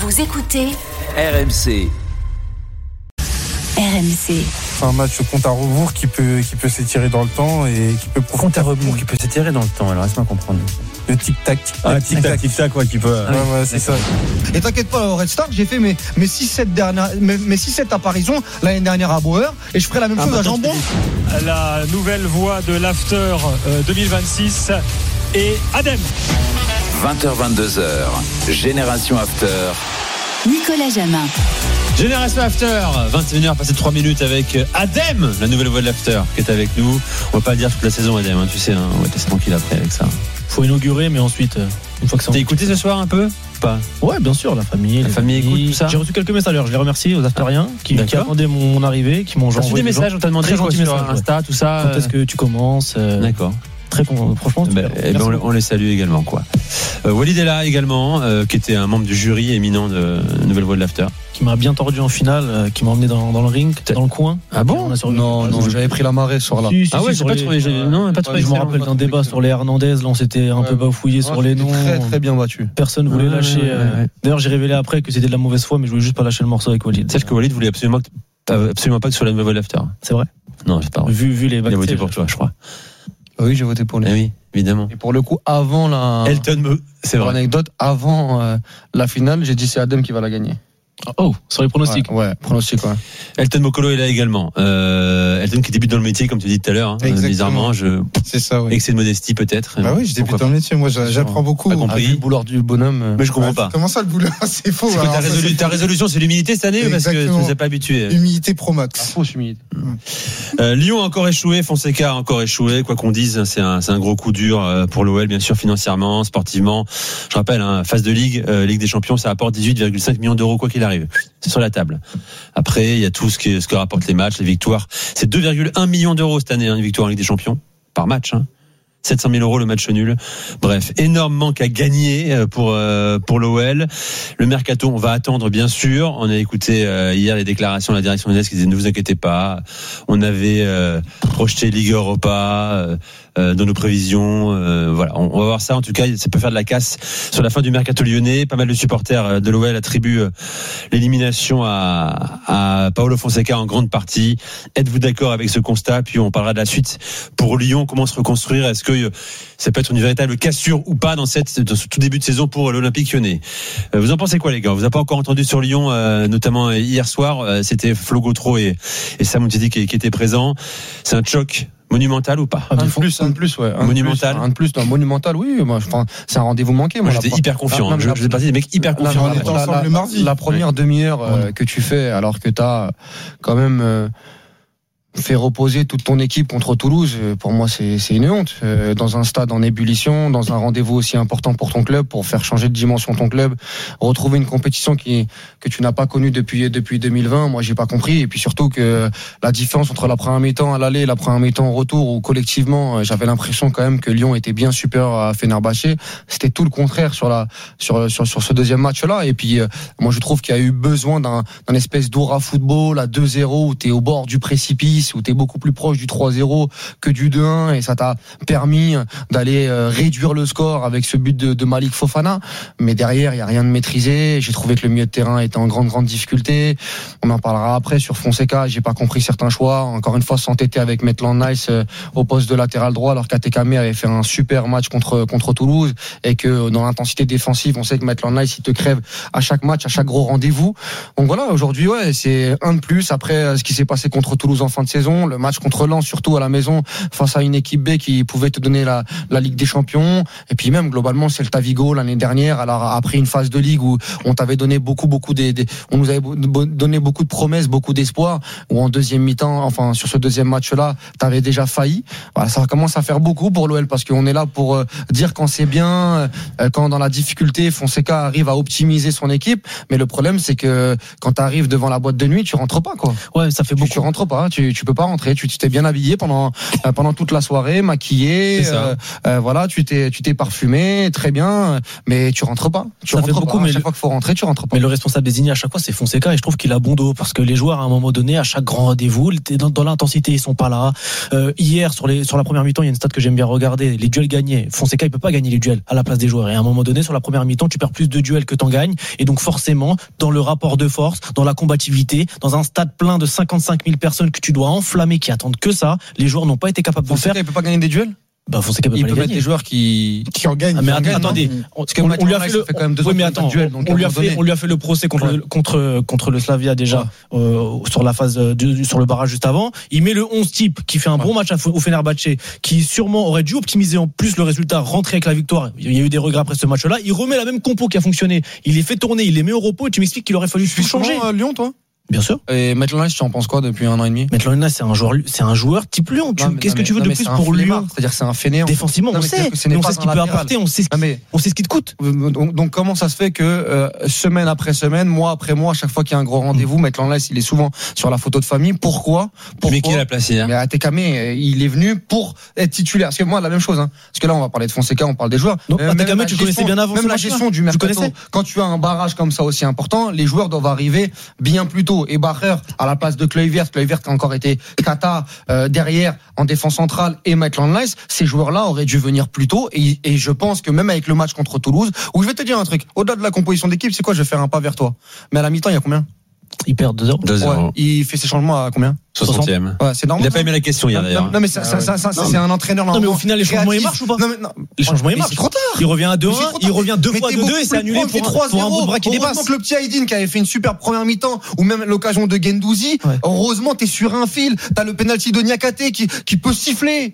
Vous écoutez RMC. RMC. C'est un match compte à rebours qui peut s'étirer dans le temps et qui peut compte à rebours qui peut s'étirer dans le temps. Alors laisse-moi comprendre. Le tic-tac. Tic-tac, ouais, qui peut. Ouais, c'est ça. Et t'inquiète pas, au Red Star, j'ai fait mes 6-7 apparitions l'année dernière à Bauer et je ferai la même chose à Jambon. La nouvelle voix de l'After 2026 et Adem. 20h-22h, Génération After. Nicolas Jamin. Génération After, 21h, passé 3 minutes avec Adem, la nouvelle voix de l'After, qui est avec nous. On va pas le dire toute la saison, Adem, hein, tu sais, on va tester tranquille après avec ça. Faut inaugurer, mais ensuite, une fois que ça. T'as écouté ce soir un peu? Pas. Ouais, bien sûr, la famille écoute tout ça. J'ai reçu quelques messages, alors je les remercie aux Aftériens qui attendaient mon arrivée, qui m'ont envoyé des messages, on t'a demandé très gentils sur Insta, tout ça. Quand est-ce que tu commences? D'accord. Très franchement, on les salue également, quoi. Walid est là également, qui était un membre du jury éminent de Nouvelle Voix de l'After. Qui m'a bien tordu en finale, qui m'a emmené dans le ring, dans le coin. Ah bon? Non, j'avais pris la marée ce soir-là. Ah ouais, j'ai pas trouvé. Non, pas trouvé. Je me rappelle d'un débat sur les Hernandez, là on s'était un peu bafouillé sur les noms. Très très bien battu. Personne voulait lâcher. D'ailleurs, j'ai révélé après que c'était de la mauvaise foi, mais je voulais juste pas lâcher le morceau avec Walid. Sache que Walid voulait absolument pas que sur la Nouvelle Voix de l'After. C'est vrai? Non, c'est pas vrai. Vu les Il a voté pour toi, je crois. Oui, j'ai voté pour lui. Oui, évidemment. Et pour le coup, avant c'est vrai. L'anecdote, avant la finale, j'ai dit c'est Adem qui va la gagner. Oh, sur les pronostics. Ouais, pronostic, ouais. Elton Mokolo est là également. Elton qui débute dans le métier, comme tu dis tout à l'heure. Hein. Bizarrement, c'est ça, oui. Excès de modestie peut-être. Bah oui, je débute dans le métier. Moi, j'apprends beaucoup. Pas compris. Le boulard du bonhomme. Mais je comprends pas. Comment ça, le boulard? C'est faux. C'est quoi, ta résolution, c'est l'humilité cette année? Parce que tu nous as pas habitués. Humilité pro max. Fausse humilité. Lyon a encore échoué, Fonseca a encore échoué. Quoi qu'on dise, c'est un gros coup dur pour l'OL, bien sûr, financièrement, sportivement. Je rappelle, phase de Ligue des Champions, ça apporte 18,5 millions d'euros quoi qu'il arrive. C'est sur la table. Après, il y a tout ce que rapportent les matchs, les victoires. C'est 2,1 millions d'euros cette année, une victoire en Ligue des Champions par match. 700 000 euros le match nul. Bref, énorme manque à gagner pour l'OL. Le mercato, on va attendre bien sûr. On a écouté hier les déclarations de la direction de l'Est qui disaient ne vous inquiétez pas. On avait projeté Ligue Europa dans nos prévisions. Voilà, on va voir ça. En tout cas, ça peut faire de la casse sur la fin du mercato lyonnais. Pas mal de supporters de l'OL attribuent l'élimination à Paolo Fonseca en grande partie. Êtes-vous d'accord avec ce constat? Puis on parlera de la suite pour Lyon. Comment se reconstruire? Est-ce que ça peut être une véritable cassure ou pas dans ce tout début de saison pour l'Olympique Lyonnais? Vous en pensez quoi, les gars? Vous n'avez pas encore entendu sur Lyon, notamment hier soir. C'était Flo Gautreau et Sam Mountidi qui étaient présents. C'est un choc monumental ou pas? Un de plus, ouais. Monumental. Un de plus, monumental, oui. Moi, c'est un rendez-vous manqué. Moi, j'étais hyper confiant. Je faisais partie des mecs hyper confiants. La première demi-heure que tu fais, alors que t'as quand même fait reposer toute ton équipe contre Toulouse, pour moi c'est une honte. Dans un stade en ébullition, dans un rendez-vous aussi important pour ton club, pour faire changer de dimension ton club, retrouver une compétition que tu n'as pas connue depuis 2020, moi j'ai pas compris. Et puis surtout que la différence entre la première mi-temps à l'aller et la première mi-temps au retour, où collectivement j'avais l'impression quand même que Lyon était bien supérieur à Fenerbahçe, c'était tout le contraire sur ce deuxième match-là. Et puis moi je trouve qu'il y a eu besoin d'un espèce d'aura football à 2-0 où t'es au bord du précipice, où tu es beaucoup plus proche du 3-0 que du 2-1, et ça t'a permis d'aller réduire le score avec ce but de Malik Fofana. Mais derrière, il n'y a rien de maîtrisé. J'ai trouvé que le milieu de terrain était en grande difficulté. On en parlera après sur Fonseca. J'ai pas compris certains choix. Encore une fois, s'entêter avec Maitland-Nice au poste de latéral droit, alors qu'Atekame avait fait un super match contre Toulouse, et que dans l'intensité défensive, on sait que Maitland-Nice, il te crève à chaque match, à chaque gros rendez-vous. Donc voilà, aujourd'hui, ouais, c'est un de plus après ce qui s'est passé contre Toulouse en fin de saison. Le match contre Lens, surtout à la maison, face à une équipe B qui pouvait te donner la Ligue des Champions. Et puis même globalement, Celta Vigo l'année dernière, alors après une phase de Ligue où on t'avait donné on nous avait donné beaucoup de promesses, beaucoup d'espoir, où en deuxième mi-temps, enfin sur ce deuxième match-là, t'avais déjà failli. Voilà, ça commence à faire beaucoup pour l'OL, parce qu'on est là pour dire quand c'est bien, quand dans la difficulté, Fonseca arrive à optimiser son équipe. Mais le problème, c'est que quand t'arrives devant la boîte de nuit, tu rentres pas, quoi. Ouais, ça fait beaucoup. Tu rentres pas, tu tu peux pas rentrer. Tu t'es bien habillé pendant toute la soirée, maquillé, voilà, tu t'es parfumé, très bien, mais tu rentres pas. Ça fait beaucoup, mais à chaque fois qu'il faut rentrer, tu rentres pas. Mais le responsable désigné à chaque fois, c'est Fonseca, et je trouve qu'il a bon dos, parce que les joueurs, à un moment donné, à chaque grand rendez-vous, dans l'intensité, ils sont pas là. Hier, sur la première mi-temps, il y a une stat que j'aime bien regarder, les duels gagnés. Fonseca, il peut pas gagner les duels à la place des joueurs. Et à un moment donné, sur la première mi-temps, tu perds plus de duels que t'en gagnes. Et donc, forcément, dans le rapport de force, dans la combativité, dans un stade plein de 55 000 personnes que tu dois enflammer, qui attendent que ça, les joueurs n'ont pas été capables de le faire. Il peut pas gagner des duels? Fonseca peut il pas peut les mettre des joueurs qui en gagnent. Mais attendez, on lui a fait le, on lui a fait le procès contre le Slavia déjà, sur la phase sur le barrage juste avant. Il met le 11 type qui fait un bon match au Fenerbahçe, qui sûrement aurait dû optimiser en plus le résultat, rentrer avec la victoire. Il y a eu des regrets après ce match-là. Il remet la même compo qui a fonctionné. Il les fait tourner, il les met au repos, et tu m'expliques qu'il aurait fallu changer. Lyon, toi? Bien sûr. Et Maitland-Niles, tu en penses quoi depuis 1 an et demi? Maitland-Niles, c'est un joueur type Lyon. Qu'est-ce que tu veux de plus pour Lyon? C'est-à-dire c'est un fainéant. Défensivement, on sait ce qu'il peut apporter, on sait ce qu'il te coûte. Donc comment ça se fait que semaine après semaine, mois après mois, à chaque fois qu'il y a un gros rendez-vous, Maitland-Niles, il est souvent sur la photo de famille. Pourquoi? Mais qui l'a placé? Mais Atekame, il est venu pour être titulaire. Parce que moi, la même chose. Parce que là, on va parler de Fonseca, on parle des joueurs. Donc Atekame, tu connaissais bien avant. Même la gestion du mercato. Quand tu as un barrage comme ça aussi important, les joueurs doivent arriver bien plus tôt. Et Bacher à la place de Kluivert a encore été cata derrière en défense centrale, et Maitland-Niles, ces joueurs-là auraient dû venir plus tôt, et je pense que même avec le match contre Toulouse, où je vais te dire un truc, au-delà de la composition d'équipe, c'est quoi? Je vais faire un pas vers toi. Mais à la mi-temps, il y a combien? Il perd 2-0. Ouais, il fait ses changements à combien? 60e. Ouais, c'est normal. Il a pas aimé la question hier d'ailleurs. Non mais ça c'est un entraîneur. Non mais au final les changements ils marchent ou pas? Non les changements ils marchent. C'est trop tard. Il revient à 2-1, il revient 2 fois 2-2 et c'est annulé pour un bout de bras qui dépasse. Heureusement que le petit Aydin qui avait fait une super première mi-temps, ou même l'occasion de Guendouzi, heureusement t'es sur un fil, t'as le penalty de Niakate qui peut siffler,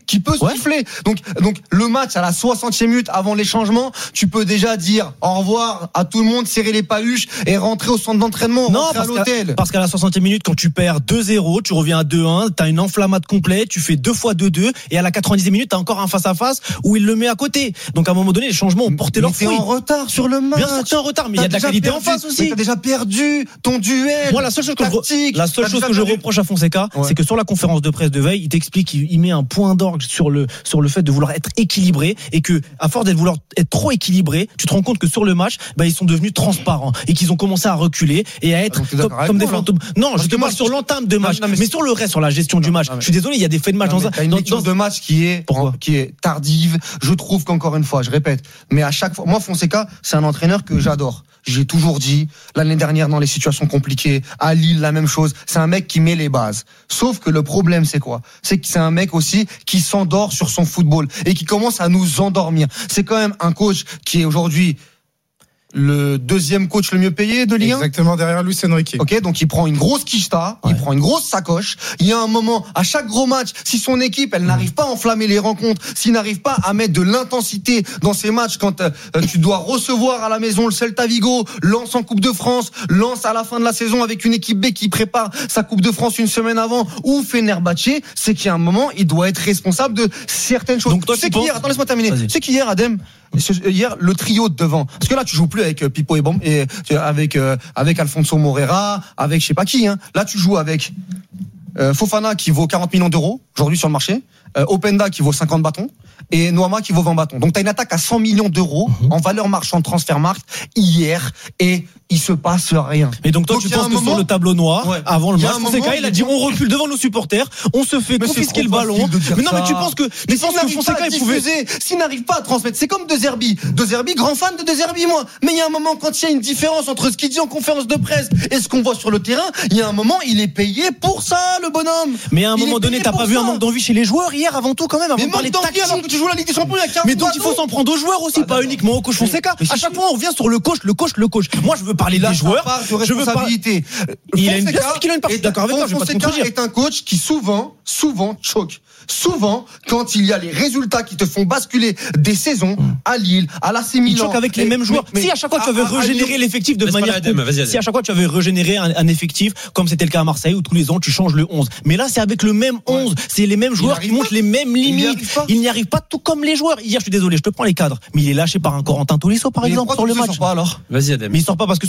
Donc le match à la 60e minute avant les changements, tu peux déjà dire au revoir à tout le monde, serrer les paluches et rentrer au centre d'entraînement, rentrer à l'hôtel. Parce qu'à la 60e minute, quand tu perds 2-0, tu reviens à 2-1, t'as une enflammade complète, tu fais 2 fois 2-2, et à la 90e minute, t'as encore un face-à-face où il le met à côté. Donc à un moment donné, les changements ont porté leur fruit. T'es en retard sur le match. Bien sûr, t'es en retard, mais il y a de la qualité en face aussi. T'as déjà perdu ton duel. Moi, la seule chose que je reproche à Fonseca, c'est que sur la conférence de presse de veille, il t'explique, il met un point d'orgue sur le fait de vouloir être équilibré, et que, à force d'être vouloir être trop équilibré, tu te rends compte que sur le match, ils sont devenus transparents, et qu'ils ont commencé à reculer, et à être comme des fantômes. Non, je te parle sur l'entame de match, mais sur le reste, sur la gestion du match. Je suis désolé, il y a des faits de match dans une lecture de match qui est tardive. Je trouve qu'encore une fois, je répète, mais à chaque fois, moi Fonseca, c'est un entraîneur que j'adore. J'ai toujours dit, l'année dernière dans les situations compliquées, à Lille la même chose, c'est un mec qui met les bases. Sauf que le problème c'est quoi? C'est que c'est un mec aussi qui s'endort sur son football et qui commence à nous endormir. C'est quand même un coach qui est aujourd'hui le deuxième coach le mieux payé de Ligue 1. Exactement, derrière Luis Enrique. Ok, donc il prend une grosse quicheta, il prend une grosse sacoche. Il y a un moment, à chaque gros match, si son équipe, elle n'arrive pas à enflammer les rencontres, s'il n'arrive pas à mettre de l'intensité dans ses matchs, quand tu dois recevoir à la maison le Celta Vigo, Lens en Coupe de France, Lens à la fin de la saison avec une équipe B qui prépare sa Coupe de France une semaine avant, ou Fenerbahçe, c'est qu'il y a un moment, il doit être responsable de certaines choses. Donc toi, c'est qu'hier, attends, laisse-moi terminer. C'est qu'hier, Adem, hier, le trio de devant, parce que là, tu joues plus avec Pipo et avec Alfonso Moreira, avec je sais pas qui, hein. Là, tu joues avec Fofana qui vaut 40 millions d'euros aujourd'hui sur le marché, Openda qui vaut 50 bâtons, et Noama qui vaut 20 bâtons. Donc t'as une attaque à 100 millions d'euros en valeur marchande Transfermarkt hier, et il se passe rien. Et donc toi, tu penses que sur le tableau noir, avant le match, Fonseca, il a dit on recule devant nos supporters, on se fait confisquer le ballon. Mais non, mais tu penses que Fonseca, il pouvait, s'il n'arrive pas à transmettre, c'est comme De Zerbi, grand fan de De Zerbi, moi. Mais il y a un moment, quand il y a une différence entre ce qu'il dit en conférence de presse et ce qu'on voit sur le terrain, il y a un moment, il est payé pour ça, le bonhomme. Mais à un moment donné, t'as pas vu un manque d'envie chez les joueurs hier, avant tout, quand même, avant de parler tactique. Alors que tu joues la Ligue des Champions, il y a 40 mais donc il faut s'en prendre aux joueurs aussi, pas uniquement au coach Fonseca. À chaque fois, on revient sur le coach. Moi, je veux parler des joueurs. Je veux responsabilité. Il a une partie. D'accord avec toi, je vais pas te contredire. Est un coach qui souvent choque. Souvent, quand il y a les résultats qui te font basculer des saisons à Lille, à l'AC Milan. Il choque avec les mêmes joueurs. Si à chaque fois tu avais régénéré l'effectif de manière, si à chaque fois tu avais régénéré un effectif, comme c'était le cas à Marseille, où tous les ans tu changes le 11. Mais là, c'est avec le même 11. C'est les mêmes joueurs qui montrent les mêmes limites. Il n'y arrive pas tout comme les joueurs. Hier, je suis désolé, je te prends les cadres. Mais il est lâché par un Corentin Tolisso, par exemple, sur le match. Vas-y, Adem. Mais il sort pas parce que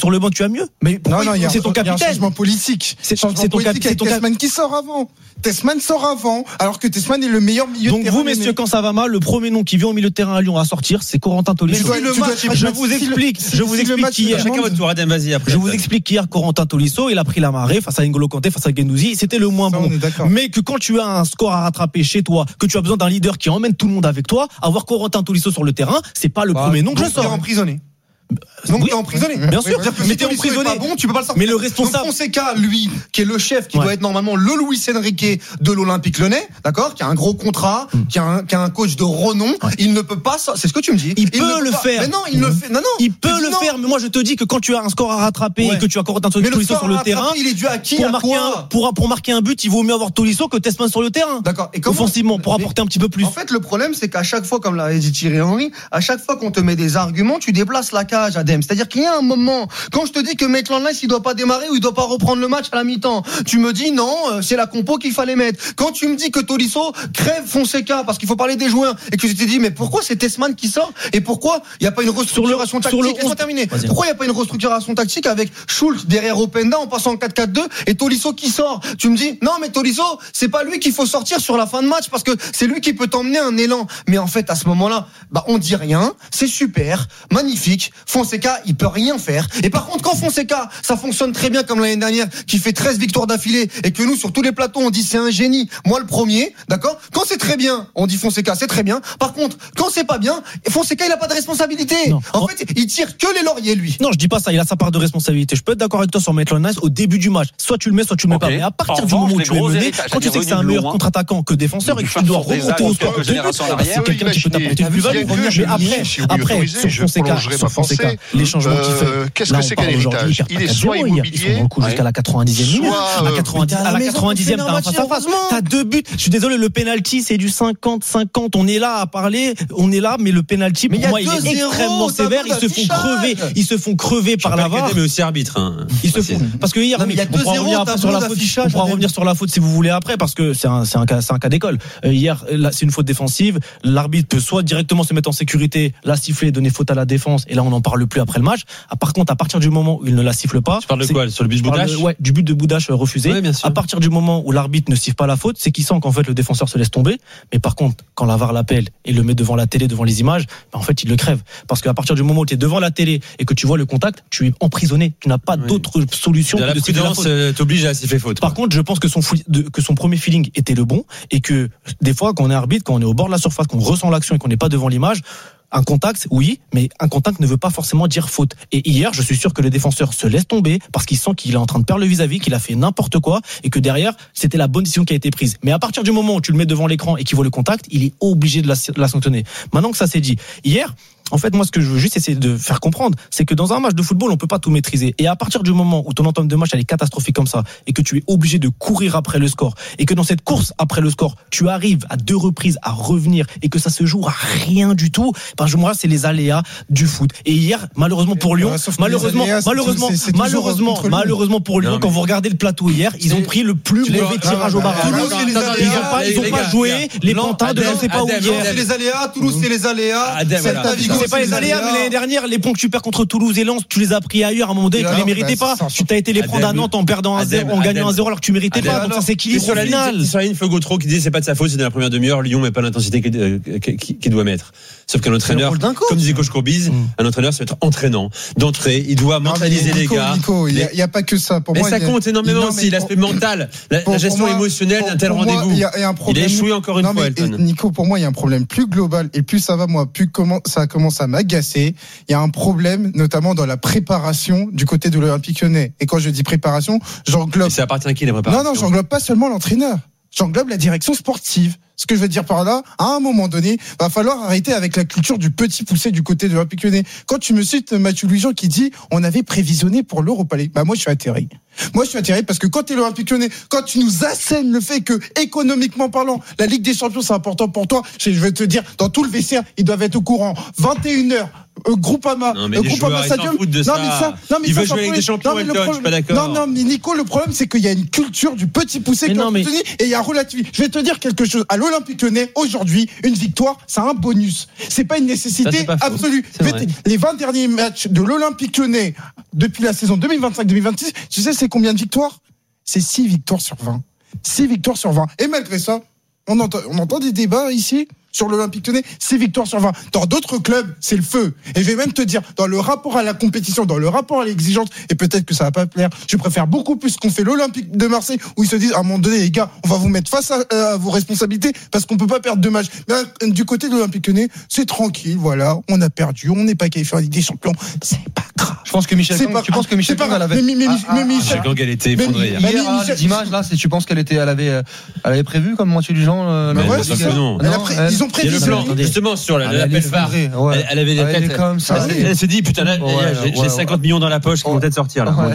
sur le banc, tu as mieux. Mais Non, il y a c'est ton un capitaine. changement politique. C'est Changement ton politique avec capitaine. Tessman qui sort avant. Tessman sort avant, alors que Tessman est le meilleur milieu de Donc terrain. vous, messieurs, quand ça va mal, le premier nom qui vient au milieu de terrain à Lyon à sortir, c'est Corentin Tolisso. Je vous explique qu'hier, Chacun votre tour, Adem, vas-y après. je vous explique qu'hier, Corentin Tolisso, il a pris la marée face à N'Golo Kanté, face à Guendouzi, c'était le moins Ça, bon. on est d'accord. Mais que quand tu as un score à rattraper chez toi, que tu as besoin d'un leader qui emmène tout le monde avec toi, avoir Corentin Tolisso sur le terrain, c'est pas le premier nom que je Donc t'es sors. emprisonné. Donc Oui. t'es emprisonné. Bien sûr, C'est-à-dire que mais si t'es Tolisso est emprisonné. pas bon, tu peux pas le sortir. Mais le responsable. Donc Fonseca, lui, qui est le chef, qui Ouais. doit être normalement le Luis Enrique de l'Olympique Lyonnais, d'accord, qui a un gros contrat, qui a un coach de renom, il ne peut pas. C'est ce que tu me dis. Il ne peut le pas- faire. Mais non, il le fait. Non, non. Il peut Je dis le non. faire, mais moi je te dis que quand tu as un score à rattraper Ouais. et que tu as Corentin Mais le Tolisso score sur le à terrain, rattraper, il est dû à qui, pour à marquer, quoi pour marquer un but, il vaut mieux avoir Tolisso que Tessman sur le terrain. D'accord. Et comment Offensivement, pour apporter un petit peu plus. En fait, le problème, c'est qu'à chaque fois, comme l'avait dit Thierry Henry, à chaque fois qu'on te met des arguments, tu déplaces la cage, Adem. C'est-à-dire qu'il y a un moment, quand je te dis que Maitland-Niles, il doit pas démarrer ou il doit pas reprendre le match à la mi-temps, tu me dis non, c'est la compo qu'il fallait mettre. Quand tu me dis que Tolisso crève Fonseca, parce qu'il faut parler des joueurs, et que je t'ai dit, mais pourquoi c'est Tessman qui sort et pourquoi il n'y a pas une restructuration sur le tactique? Laisse-moi terminer. Vas-y. Pourquoi il n'y a pas une restructuration tactique avec Schultz derrière Openda en passant en 4-4-2 et Tolisso qui sort? Tu me dis, non, mais Tolisso, c'est pas lui qu'il faut sortir sur la fin de match parce que c'est lui qui peut t'emmener un élan. Mais en fait, à ce moment-là, on dit rien, c'est super, magnifique. Fonseca, il peut rien faire. Et par contre, quand Fonseca, ça fonctionne très bien comme l'année dernière, qui fait 13 victoires d'affilée et que nous, sur tous les plateaux, on dit c'est un génie. Moi, le premier, d'accord? Quand c'est très bien, on dit Fonseca, c'est très bien. Par contre, quand c'est pas bien, Fonseca, il a pas de responsabilité. Non. En fait, il tire que les lauriers, lui. Non, je dis pas ça, il a sa part de responsabilité. Je peux être d'accord avec toi sur Maitland-Niles au début du match. Soit tu le mets, soit tu le mets pas. Mais à partir du moment où tu es mené, quand tu sais que c'est un meilleur contre-attaquant que défenseur et que tu dois remonter au score, c'est quelqu'un qui peut t'apporter une plus-value. Mais après, sur Fonseca, les changements qu'il fait. Qu'est-ce que c'est qu'un héritage? Il est soit immobilier, ils sont recoups jusqu'à la 90e minute. À la 90e, t'as un face à face. T'as 2 buts. Je suis désolé, le penalty, c'est du 50-50. On est là à parler, on est là, mais le penalty, pour moi, il est extrêmement sévère. Ils se font crever par la VAR. Mais aussi arbitre. Ils se font. Parce que hier, Non, mais il y a on pourra 2-0, revenir après sur la faute. On pourra revenir sur la faute si vous voulez après, parce que c'est un cas d'école. Hier, là, c'est une faute défensive. L'arbitre peut soit directement se mettre en sécurité, la siffler, donner faute à la défense, et là, on n'en parle plus après le match. Par contre, à partir du moment où il ne la siffle pas. Tu parles de quoi? Sur le but de Boudache? Ouais, du but de Boudache refusé. Ouais, bien sûr. À partir du moment où l'arbitre ne siffle pas la faute, c'est qu'il sent qu'en fait le défenseur se laisse tomber. Mais par contre, quand la VAR l'appelle et le met devant la télé, devant les images, en fait, il le crève. Parce qu'à partir du moment où tu es devant la télé et que tu vois le contact, tu es emprisonné. Tu n'as pas d'autre solution que La de siffler la prudence faute. t'oblige à siffler faute. Par contre, je pense que son premier feeling était le bon et que des fois, quand on est arbitre, quand on est au bord de la surface, qu'on ressent l'action et qu'on n'est pas devant l'image, un contact, oui, mais un contact ne veut pas forcément dire faute. Et hier, je suis sûr que le défenseur se laisse tomber parce qu'il sent qu'il est en train de perdre le vis-à-vis, qu'il a fait n'importe quoi et que derrière, c'était la bonne décision qui a été prise. Mais à partir du moment où tu le mets devant l'écran et qu'il voit le contact, il est obligé de la sanctionner. Maintenant que ça s'est dit, hier, en fait, moi, ce que je veux juste essayer de faire comprendre, c'est que dans un match de football, on peut pas tout maîtriser. Et à partir du moment où ton entame de match, elle est catastrophique comme ça, et que tu es obligé de courir après le score, et que dans cette course après le score, tu arrives à 2 reprises à revenir, et que ça se joue à rien du tout, moi, c'est les aléas du foot. Et hier, malheureusement pour Lyon, malheureusement pour Lyon, quand vous regardez le plateau hier, ils ont pris le plus mauvais tirage au barrage. Ils ont pas joué les pantins de je ne sais pas où hier. C'est les aléas, Toulouse, c'est les aléas. C'est pas les aléas, mais l'année dernière, les points que tu perds contre Toulouse et Lens, tu les as pris ailleurs à un moment donné, tu les méritais pas. Tu t'as été les prendre à Nantes en perdant 1-0, en gagnant 1-0 alors que tu méritais pas. Donc ça s'équilibre au final. Sur la ligne, Gautreau qui disait c'est pas de sa faute, c'est dans la première demi-heure, Lyon met pas l'intensité qu'il doit mettre. Sauf qu'un entraîneur, comme disait coach Courbis, un entraîneur, ça va être entraînant d'entrée. Il doit mentaliser les gars. Nico, il y a pas que ça. Pour mais moi, ça compte énormément aussi, l'aspect mental, la gestion émotionnelle d'un tel rendez-vous. Il a échoué encore une fois, Elton. Nico, pour moi, il y a un problème plus global et plus ça va, plus ça commence à m'agacer. Il y a un problème, notamment dans la préparation du côté de l'Olympique Lyonnais. Et quand je dis préparation, j'englobe. Et ça appartient à qui la préparation? Non, j'englobe pas seulement l'entraîneur. J'englobe la direction sportive. Ce que je veux dire par là, à un moment donné, va falloir arrêter avec la culture du petit poussé du côté de l'Olympique Lyonnais. Quand tu me cites Mathieu Louis-Jean qui dit on avait prévisionné pour l'Europa League, moi je suis atterré. Parce que quand tu es l'Olympique Lyonnais, quand tu nous assènes le fait que économiquement parlant, la Ligue des Champions c'est important pour toi, je vais te dire dans tout le vestiaire, ils doivent être au courant. 21h Groupama, Groupama Stadium. Il veut jouer avec des champions, Elton, je suis pas d'accord. Non, mais Nico, le problème c'est qu'il y a une culture du petit poussé qui est et il y a relativité. Je vais te dire quelque chose. À l'Olympique Lyonnais, aujourd'hui, une victoire, c'est un bonus. C'est pas une nécessité absolue. Les 20 derniers matchs de l'Olympique Lyonnais depuis la saison 2025-2026, tu sais, c'est combien de victoires? C'est 6 victoires sur 20. 6 victoires sur 20. Et malgré ça, on entend des débats ici sur l'Olympique Lyonnais, 6 victoires sur 20. Dans d'autres clubs, c'est le feu. Et je vais même te dire, dans le rapport à la compétition, dans le rapport à l'exigence, et peut-être que ça va pas plaire, je préfère beaucoup plus qu'on fait l'Olympique de Marseille, où ils se disent, à un moment donné, les gars, on va vous mettre face à vos responsabilités, parce qu'on peut pas perdre 2 matchs. Mais du côté de l'Olympique Lyonnais, c'est tranquille, voilà, on a perdu, on n'est pas qualifié en Ligue des Champions, c'est pas grave. Je pense que Michel Gang, tu penses que Michel Gang, elle avait... Michel Gang, elle était effondrée. Hier, l'image, là, tu penses qu'elle avait prévu comme moitié du genre, non. Ils ont prévisionné. Justement, sur l'appel VAR, elle avait des têtes comme ça. Elle se dit, putain, là, j'ai 50 millions dans la poche qui vont peut-être sortir, là.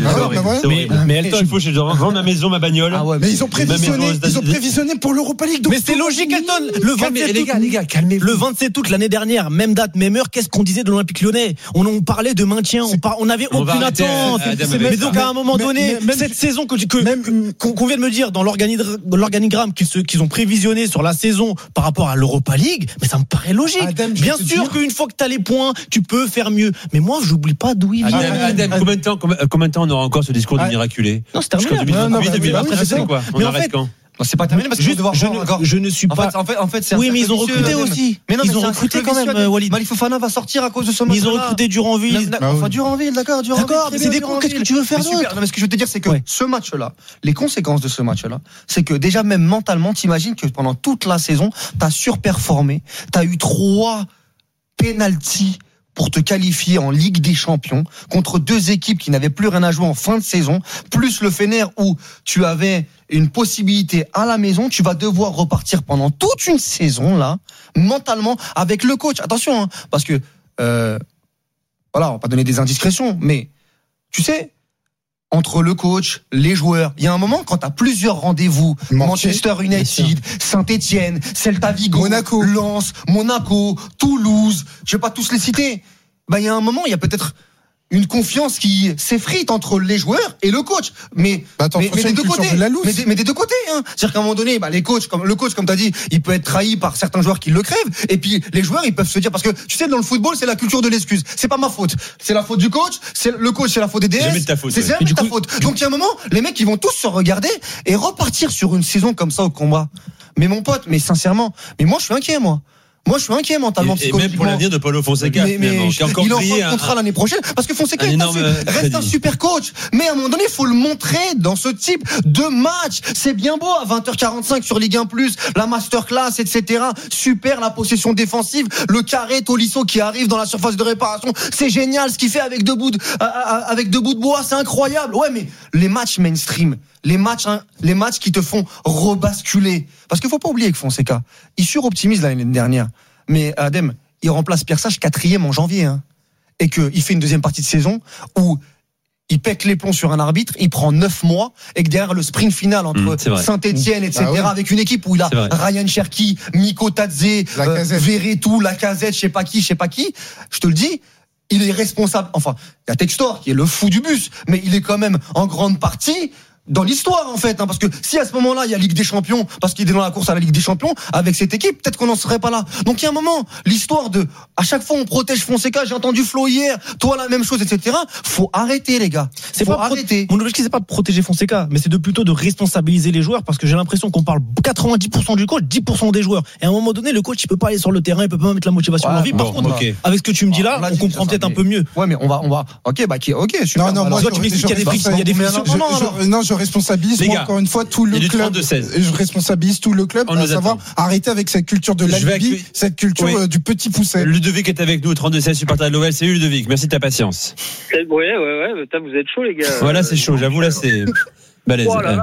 Mais Elton, il faut que je vende ma maison, ma bagnole. Mais ils ont prévisionné pour l'Europa League. Mais c'est logique, Elton. Les gars, calmez-vous. Le 27 août, l'année dernière, même date, même heure, qu'est-ce qu'on disait de l'Olympique Lyonnais? On parlait de maintien, on n'avait aucune attente. Mais donc, à un moment donné, cette saison qu'on vient de me dire dans l'organigramme qu'ils ont prévisionné sur la saison par rapport à l'Europa League, mais ça me paraît logique. Bien sûr qu'une fois que tu as les points, tu peux faire mieux. Mais moi, j'oublie pas d'où il vient. Adem, combien de temps on aura encore ce discours du miraculé? Non, c'est terminé. 2028, c'est quoi? On arrête quand? Non, c'est pas terminé parce que je ne suis pas. En fait, c'est oui, mais ils ont recruté aussi. Mais non, ils ont recruté quand même, Walid. Malif Fofana va sortir à cause de ce match. Ils ont recruté Duranville. Enfin, Duranville, d'accord. Mais c'est des cons. Qu'est-ce que tu veux faire d'autre? Non, mais ce que je veux te dire, c'est que ce match-là, les conséquences de ce match-là, c'est que déjà même mentalement, t'imagines que pendant toute la saison, t'as surperformé, t'as eu 3 pénaltys pour te qualifier en Ligue des Champions contre 2 équipes qui n'avaient plus rien à jouer en fin de saison, plus le Fener où tu avais une possibilité à la maison, tu vas devoir repartir pendant toute une saison là, mentalement avec le coach. Attention, hein, parce que voilà, on va pas donner des indiscrétions, mais tu sais, entre le coach, les joueurs, il y a un moment quand tu as plusieurs rendez-vous, Manchester United, Saint-Etienne, Celta Vigo, Monaco, Lens, Monaco, Toulouse, je vais pas tous les citer. Il y a un moment, il y a peut-être une confiance qui s'effrite entre les joueurs et le coach. Mais des deux côtés. Mais des deux côtés, hein. C'est-à-dire qu'à un moment donné, le coach, comme t'as dit, il peut être trahi par certains joueurs qui le crèvent. Et puis, les joueurs, ils peuvent se dire, parce que, tu sais, dans le football, c'est la culture de l'excuse. C'est pas ma faute. C'est la faute du coach. Le coach, c'est la faute des DS. C'est jamais de ta faute. C'est jamais de ta faute. Donc, il y a un moment, les mecs, ils vont tous se regarder et repartir sur une saison comme ça au combat. Mais mon pote, sincèrement, moi, je suis inquiet, moi. Moi, je suis inquiet mentalement, psychologiquement. Et même pour l'avenir de Paulo Fonseca, mais qui a encore il est en brillé fin de contrat l'année prochaine, parce que Fonseca reste un super coach. Mais à un moment donné, il faut le montrer dans ce type de match. C'est bien beau à 20h45 sur Ligue 1+, la masterclass, etc. Super, la possession défensive, le carré Tolisso qui arrive dans la surface de réparation. C'est génial ce qu'il fait avec 2 bouts de bois, c'est incroyable. Ouais, mais les matchs mainstream, les matchs qui te font rebasculer. Parce qu'il faut pas oublier que Fonseca, il suroptimise l'année dernière. Mais Adem, il remplace Pierre Sage 4e en janvier, hein. Et qu'il fait une deuxième partie de saison où il pète les plombs sur un arbitre, il prend 9 mois, et que derrière le sprint final entre Saint-Etienne, etc., avec une équipe où il a Ryan Cherki, Miko Tadze, Verretou, Lacazette, je sais pas qui, je te le dis, il est responsable. Enfin, il y a Textor qui est le fou du bus, mais il est quand même en grande partie dans l'histoire, en fait, hein, parce que si à ce moment-là il y a Ligue des Champions, parce qu'il est dans la course à la Ligue des Champions avec cette équipe, peut-être qu'on n'en serait pas là. Donc il y a un moment, l'histoire de à chaque fois on protège Fonseca, j'ai entendu Flo hier, toi la même chose, etc. Faut arrêter, les gars. Mon objectif c'est pas de protéger Fonseca, mais c'est plutôt de responsabiliser les joueurs, parce que j'ai l'impression qu'on parle 90% du coach, 10% des joueurs. Et à un moment donné, le coach il peut pas aller sur le terrain, il peut pas mettre la motivation en vie. Par contre, avec ce que tu me dis là, on comprend peut-être un peu mieux. Ouais, mais on va. Ok, super. Non, moi tu m'expliques qu'il y a des frictions. Non, je responsabilise moi, encore une fois tout le club. Je responsabilise tout le club, à savoir arrêter avec cette culture de l'alibi, cette culture du petit pousset. Ludovic est avec nous, 32-16, supporter de l'OL. Salut Ludovic, merci de ta patience. Ouais, vous êtes chaud les gars. Voilà, c'est chaud, j'avoue, là c'est balèze.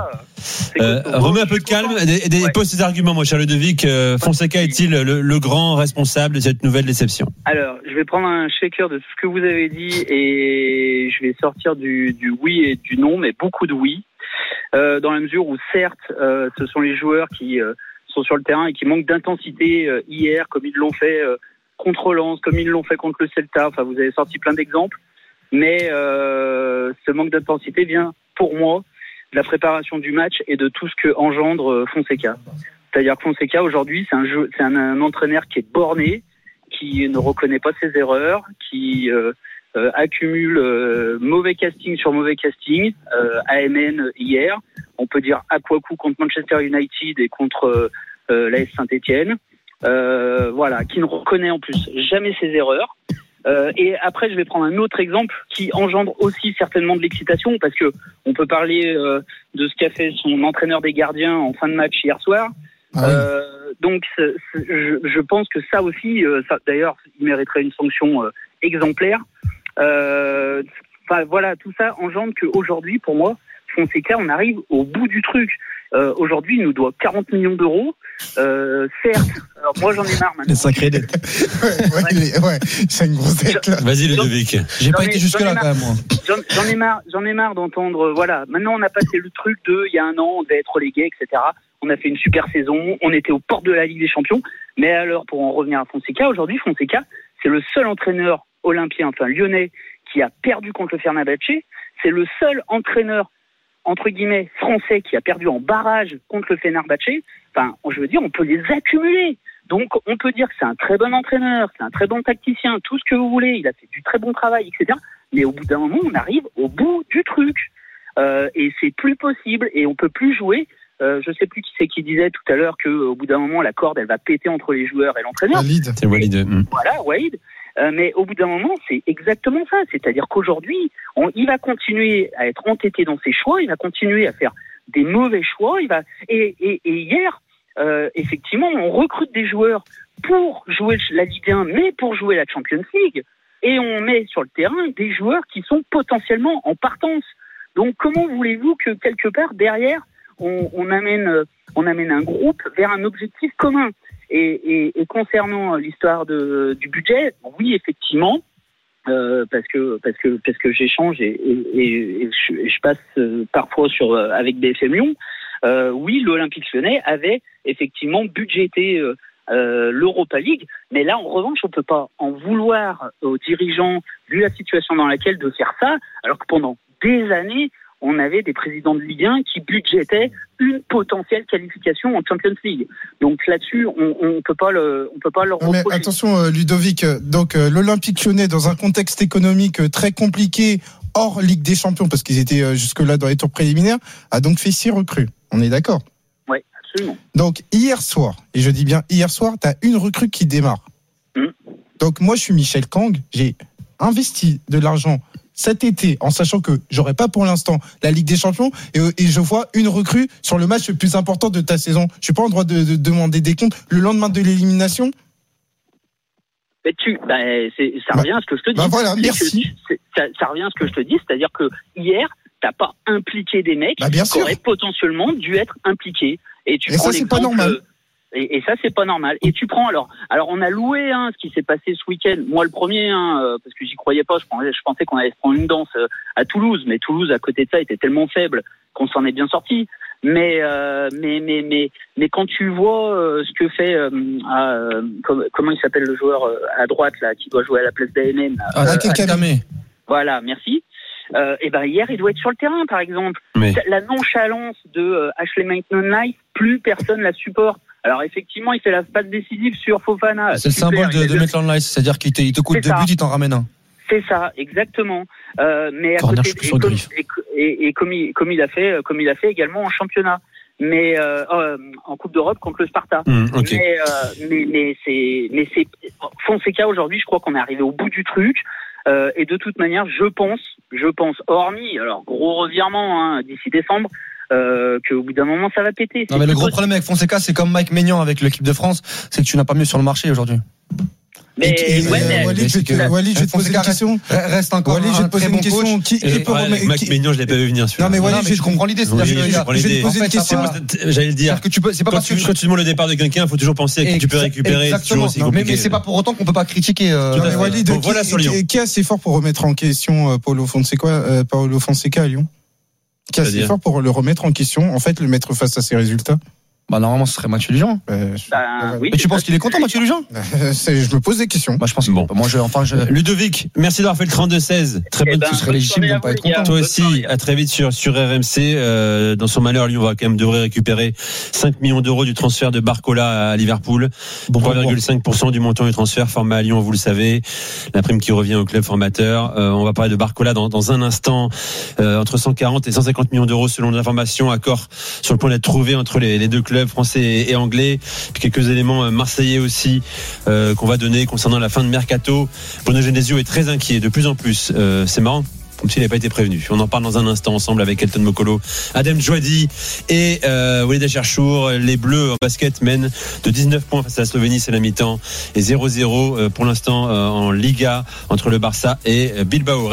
Remets un peu de calme et pose tes arguments, mon cher Ludovic. Fonseca est-il le grand responsable de cette nouvelle déception? Alors, je vais prendre un shaker de tout ce que vous avez dit et je vais sortir du oui et du non, mais beaucoup de oui. Dans la mesure où certes ce sont les joueurs qui sont sur le terrain et qui manquent d'intensité hier, comme ils l'ont fait contre Lens, comme ils l'ont fait contre le Celta, enfin vous avez sorti plein d'exemples, mais ce manque d'intensité vient pour moi de la préparation du match et de tout ce que engendre Fonseca. C'est-à-dire que Fonseca aujourd'hui, c'est un entraîneur qui est borné, qui ne reconnaît pas ses erreurs, qui accumule mauvais casting sur mauvais casting. AMN hier, on peut dire à quoi coup contre Manchester United et contre l'AS Saint-Etienne. Voilà, qui ne reconnaît en plus jamais ses erreurs. Et après, je vais prendre un autre exemple qui engendre aussi certainement de l'excitation, parce que on peut parler de ce qu'a fait son entraîneur des gardiens en fin de match hier soir. Donc, je pense que ça aussi, ça, d'ailleurs, il mériterait une sanction exemplaire. Voilà, tout ça engendre qu'aujourd'hui, pour moi, Fonseca, on arrive au bout du truc. Aujourd'hui, il nous doit 40 millions d'euros. Certes, alors moi j'en ai marre maintenant. Les sacrées dettes. Ouais, c'est une grosse dette là. Vas-y Ludovic. J'ai pas été jusque là quand même moi. J'en ai marre d'entendre. Voilà, maintenant on a passé le truc il y a un an, on devait être relégué, etc. On a fait une super saison, on était aux portes de la Ligue des Champions. Mais alors, pour en revenir à Fonseca, aujourd'hui Fonseca, c'est le seul entraîneur olympien, enfin lyonnais, qui a perdu contre le Fenerbahçe. C'est le seul entraîneur entre guillemets français qui a perdu en barrage contre le Fenerbahçe. Enfin, je veux dire, on peut les accumuler. Donc, on peut dire que c'est un très bon entraîneur, c'est un très bon tacticien, tout ce que vous voulez. Il a fait du très bon travail, etc. Mais au bout d'un moment, on arrive au bout du truc. Et c'est plus possible et on peut plus jouer. Je sais plus qui c'est qui disait tout à l'heure qu'au bout d'un moment, la corde, elle va péter entre les joueurs et l'entraîneur. C'est Walid. Voilà, Walid. Mais au bout d'un moment, c'est exactement ça. C'est-à-dire qu'aujourd'hui, il va continuer à être entêté dans ses choix, il va continuer à faire des mauvais choix. Et hier, effectivement, on recrute des joueurs pour jouer la Ligue 1, mais pour jouer la Champions League. Et on met sur le terrain des joueurs qui sont potentiellement en partance. Donc, comment voulez-vous que quelque part derrière, on amène un groupe vers un objectif commun? Et concernant l'histoire du budget, oui, effectivement, parce que j'échange et je passe parfois avec BFM Lyon. Oui, l'Olympique Lyonnais avait effectivement budgété l'Europa League, mais là, en revanche, on peut pas en vouloir aux dirigeants, vu la situation dans laquelle, de faire ça, alors que pendant des années, on avait des présidents de Ligue 1 qui budgétaient une potentielle qualification en Champions League. Donc là-dessus, on peut pas leur reprocher. Mais attention, Ludovic. Donc l'Olympique Lyonnais, dans un contexte économique très compliqué, hors Ligue des Champions, parce qu'ils étaient jusque-là dans les tours préliminaires, a donc fait 6 recrues. On est d'accord? Oui, absolument. Donc hier soir, et je dis bien hier soir, tu as une recrue qui démarre. Donc moi, je suis Michel Kang. J'ai investi de l'argent cet été, en sachant que j'aurais pas pour l'instant la Ligue des Champions, et je vois une recrue sur le match le plus important de ta saison. Je suis pas en droit de demander des comptes le lendemain de l'élimination? Mais ça revient à ce que je te dis. Voilà, merci. Ça revient à ce que je te dis, c'est-à-dire que hier, t'as pas impliqué des mecs qui auraient potentiellement dû être impliqués. Et ça, c'est pas normal. Et ça, c'est pas normal. Et tu prends alors on a loué ce qui s'est passé ce week-end. Moi, le premier, parce que j'y croyais pas. Je pensais qu'on allait se prendre une danse à Toulouse, mais Toulouse, à côté de ça, était tellement faible qu'on s'en est bien sorti. Mais quand tu vois ce que fait, comment il s'appelle le joueur à droite là, qui doit jouer à la place d'AMN. Voilà, merci. Et hier, il doit être sur le terrain, par exemple. Mais la nonchalance de Ashley Maitland-Nice, plus personne la supporte. Alors effectivement, il fait la passe décisive sur Fofana. C'est le symbole de Maitland-Nice, c'est-à-dire qu'il te coûte 2 buts, il t'en ramène un. C'est ça, exactement. Mais à côté, et comme il a fait également en championnat, mais en Coupe d'Europe contre le Sparta. Okay. Mais c'est Fonseca aujourd'hui, je crois qu'on est arrivé au bout du truc. Et de toute manière, je pense, hormis alors gros revirement d'ici décembre. Qu'au bout d'un moment ça va péter. Non mais le gros problème avec Fonseca, c'est comme Mike Maignan avec l'équipe de France, c'est que tu n'as pas mieux sur le marché aujourd'hui. Walid, je vais te poser une question. Reste encore. Walid, je vais te poser une question. Mike Maignan, je l'ai pas vu venir. Non mais Walid, je comprends l'idée. Je vais te poser une question. J'allais le dire. C'est pas parce que quand tu demandes le départ de quelqu'un, il faut toujours penser à qui tu peux récupérer. Exactement. Mais c'est pas pour autant qu'on peut pas critiquer. Walid, qui est assez fort pour remettre en question Paulo Fonseca à Lyon? Qui est assez fort pour le remettre en question, en fait, le mettre face à ses résultats? Bah normalement ce serait Mathieu Lujan. Oui, mais tu penses qu'il est content, Mathieu Lujan? Je me pose des questions. Bah je pense que bon. Moi Ludovic, merci d'avoir fait le 32-16. Très bonne. Ce serait légitime de ne pas être content. Toi aussi, à très vite sur RMC. Dans son malheur, Lyon va quand même devrait récupérer 5 millions d'euros du transfert de Barcola à Liverpool. 3,5% du montant du transfert formé à Lyon, vous le savez. La prime qui revient au club formateur. On va parler de Barcola dans un instant. Entre 140 et 150 millions d'euros selon l'information. Accord sur le point d'être trouvé entre les deux clubs français et anglais. Puis quelques éléments marseillais aussi qu'on va donner concernant la fin de mercato. Bruno Genesio est très inquiet de plus en plus. C'est marrant, comme s'il n'avait pas été prévenu. On en parle dans un instant ensemble avec Elton Mokolo, Adem Djouadi et Walid Acharchour. Les Bleus en basket mènent de 19 points face à la Slovénie, c'est la mi-temps, et 0-0 pour l'instant en Liga entre le Barça et Bilbao.